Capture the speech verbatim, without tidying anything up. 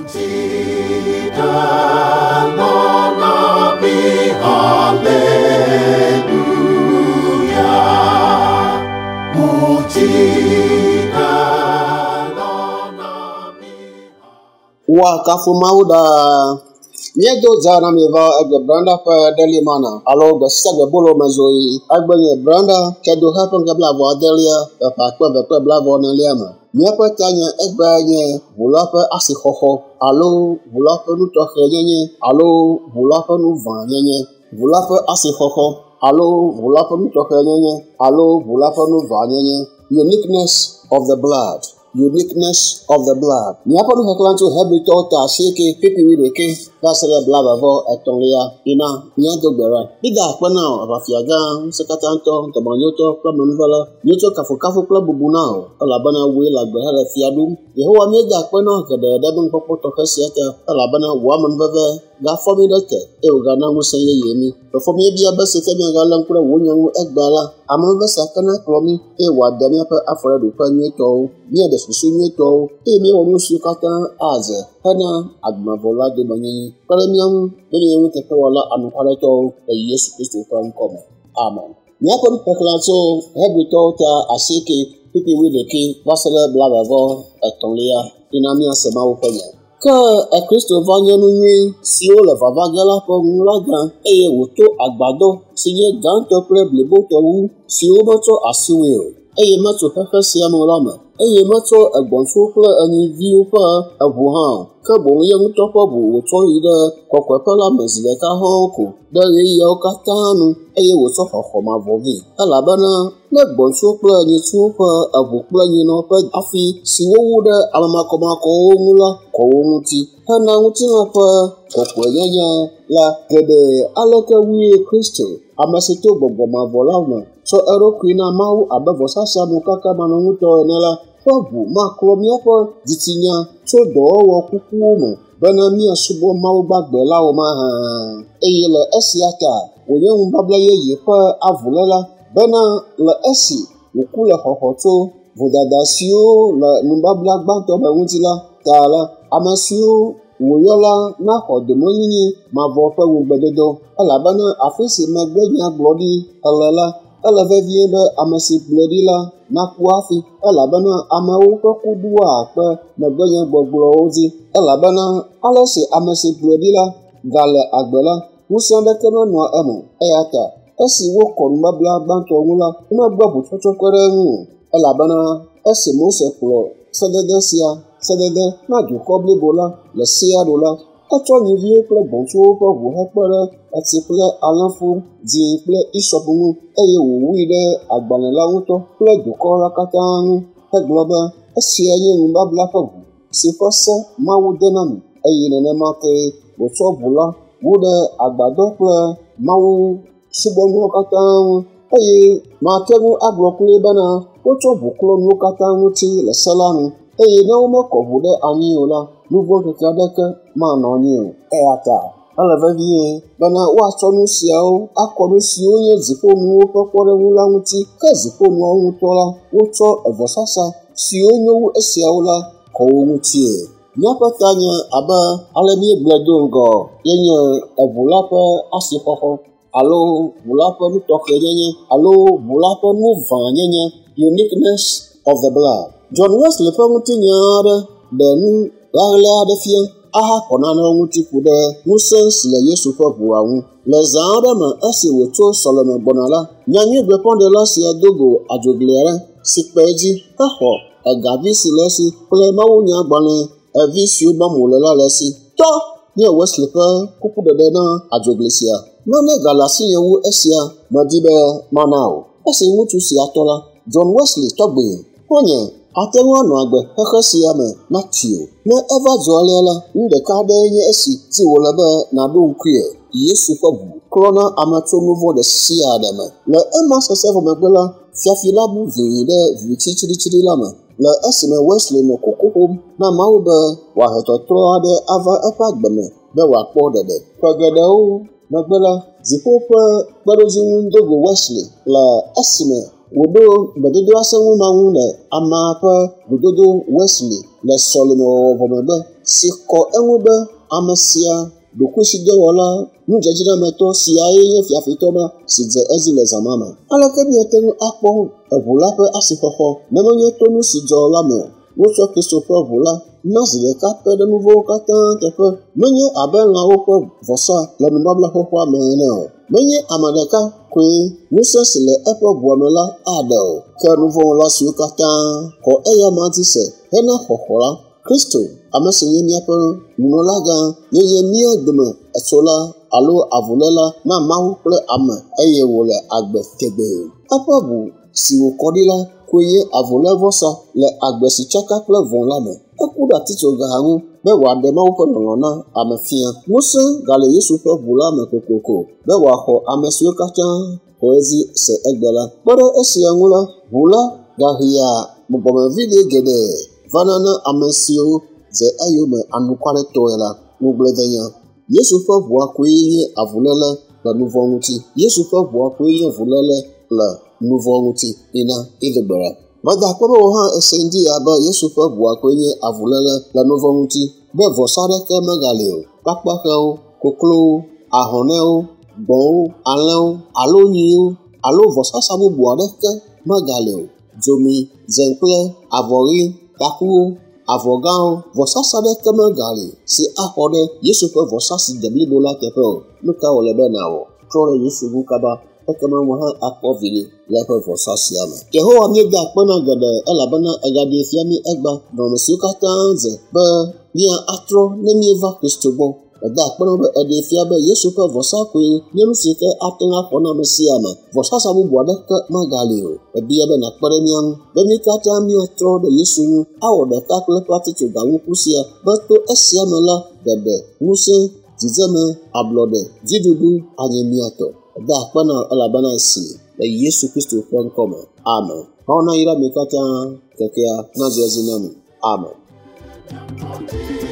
Wa kafumawu da miedo zana miva egbe branda pe delimana alo gbe segbe bolo mezoi agbenye branda kedo happen ke blavo adelia pe pa pe pe blavo na liama miepe tanya egbe nye vula pe asixoxo alo vula pe nutoxe nyenye alo vula pe nuva nyenye vula pe asixoxo alo vula pe nutoxe nyenye alo vula pe nuva nyenye uniqueness of the blood uniqueness of the blood. Ni apa nu heklan tu hebito ta sheke pipi wireke basere blava vo etonlia ina nyado gbera. Biga akpana abafiaga sekatanto tomanyoto klamanvala nyoto kafu kafu klabubunao alabana we la gbera la fiadum. Yehowa miega akpana kede dadun popo to kesiata alabana waman veve ga fomi deke e ugana musanye yemi. Performi bia bese kemi galan kura wonyangu egbala amava sakana klomi e wadamia pe afore do panyeto mi de susu nyeto e mi o musu kata aze hana agmavola de banyi paremiam eni te wala anu paleto e Yesu Kristo kan komo amen. Ni akon peklanso hebito ta asike pipi wileke basele blagavo etonlia inamia sema ukonya ka e Kristo vanyenu nyi si o le vavagala po nglaga eye woto agbado sinye ganto pre bleboto wu si o boto asiwe eye mato pepe si amolama eye mato egbonso kle anyi viu pa abuha ka bo ye mutopo bu woto ide kokwepela mezile ka honko de ye o katanu eye woto hohoma vovi alabana le gbonso kle anyi tu pa abu kle anyi no pa afi si wo de alamakoma ko ngula ko muti hana muti no pa kokweyanya la gede alaka wi Kristo amasito gbogbo ma volama so ero kwina mau abevosa samu kaka manonguto enela Pobu ma kromia po ditinya so do wo kuku mo bana mi asubo mau gbagbe lawo ma ha eyele esiata oye un babla ye ye pa avulela bana la esi ukule hohoto vodadasio la numbabla gbanto ba wutila tala amasio woyola na hodemonyi ma vo pa wugbedodo ala bana afisi magbenya glodi alala ala vevie be amasi bledila na kuafi alabana amawo kokudua pe megbenya gbogbo ozi alabana alesi amasi bledila gale agbela musande keno no emo eyata esi wo konmabla banto nwula na gbobu chocho kwere nwu alabana esi mose klo sedede sia sedede na ju kobli bola le sia dola Kato ni vie ple bonso po bu hekpere ati ple alanfu di ple isopungu eye wo ide agbanela wuto ple dukora katanu egloba esi eye mbabla po bu si fose mawu denami eye nene make boto bula wude agbado ple mawu subonu katanu eye makegu aglokule bana boto buklo nu katanu ti le salanu eye na wo mekovude aniola Nouveau Kekadeke manonye eata alevevie bana wa sonu siao akonu sio ye ziponu pokore wulanguti ka ziponu ontola woto evosasa sio nyu esiaula ko wutie nyapatanya aba alemi bledongo yenye evulapo asipoho alo vulapo nutoke yenye alo vulapo nuvanyenye uniqueness of the blood John Wesley pamutinyare denu Lagla de fien aha konana nguti kude musens le Yesu pobu awu le zaade ma asi woto Solomon bonala nyanyi beponde la si adogo ajoglere sikpeji aho agavi silesi ple mawu nya gbane evisi ubamule la lesi to ni Wesley pa kupu de na ajoglesia nane galasi yewu esia madibe manao asi mutu si atola John Wesley togbe onye Atenwa no agbe hekesi ame Matthew na eva zoalela nde kade nye esi ti wolebe na do nkue Yesu pobu krona amato nouveau de sia ademe le ema sesevo megbela fiafila bu vide viti chiri chiri lama le esime Wesley no kokohom na maube wa hetotro ade ava epa gbeme be wa kpo dede kwagedeo megbela zipope berozi ndogo Wesley le esime wòɖo gbedodo asẽŋumaŋu le amea ƒe gododo Wesley le sɔlime wɔwɔ me be si kɔ eŋu be ame sia ɖokuisidɔwɔla nudzadzrametɔ siae nye fiafitɔ ma si dze ezi le zã ma me. Aleke miate ŋu akpɔ eʋu la ƒe asixɔxɔ ne menye to nu si dzɔ la me o. Wotsɔ Kristo ƒe ʋu la na zi ɖeka ƒe ɖe nu vɔ̃wo katã teƒe. Menye abe lãwo ƒe vɔsa le nubablaxɔxɔa me ene o. Menye ame ɖeka koe ŋusẽ si le eƒe ʋua me la aɖe o. Ke nu vɔ̃wɔla siwo katã xɔ eya ma dzi se hena xɔxɔ la, Kristo, ame si nye míaƒe nunɔlagã, yeye mía dome etsola alo avuléla na Mawu kple ame eye wòle agbe tegbee. Eƒe ʋu si wòkɔ ɖi la koe nye avulévɔsa le agbe si tsaka kple vɔ̃ la me. Eku ɖe atitsoga ŋu be wòaɖe Mawu ƒe lɔlɔ̃ na ame fia. Ŋusẽ gale Yesu ƒe ʋu la me kokoko be wòaxɔ ame siwo katã xɔ edzi se egbe la. Kpe ɖe esia ŋu la, ʋu la gahea gbɔgbɔmeviɖe geɖe vana na ame siwo dze eyome anukwaretɔe la. Ŋugbledenya, Yesu ƒe ʋua koe nye avuléle le nu vɔ̃ ŋuti. Yesu ƒe ʋua koe nye avuléle le nu vɔ̃ ŋuti yina ilegbera. Mada akpɔ be wò hã ese ŋdi abe Yesu ƒe ʋua koe nye avuléle le nu vɔ̃ ŋuti be vɔsa aɖeke megali o. Kpakpaxewo, koklowo, ahɔnɛwo, gbɔ̃wo, alẽwo alo nyiwo alo vɔsasa bubu aɖeke megali o. Dzomi, zeŋkple, avɔɣi, takuwo, avɔgãwo, vɔsasa aɖeke megali si axɔ ɖe Yesu ƒe vɔsa si de blibo la teƒe o. Nu ka wòle be nàwɔ? Trɔ ɖe Yesu ŋu kaba ekema wò hã akpɔ viɖe le eƒe vɔsa sia me. Yehowa míeda akpe na geɖe elabena egaɖe fia mí egba nɔnɔme siwo katã dze be mía atrɔ ne míeva Kristo gbɔ. Eda akpe na be eɖe fia be Yesu ƒe vɔsa koe nye nu si ke ate ŋu axɔ na ame sia ame. Vɔsasa bubu aɖeke megali o. Ebia be nakpe ɖe mía ŋu be mí katã míatrɔ ɖe Yesu ŋu awɔ ɖeka kple eƒe atitsoga ŋku sia be to esia me la ɖeɖe, ŋusẽ, dzidzeme, ablɔɖe, dziɖuɖu anye mía tɔ. Da akpe na elabena esi le Yesu Kristo ƒe ŋkɔ me. Amen. Mawu nayra mi katã kekea nadze zi na mi. Amen.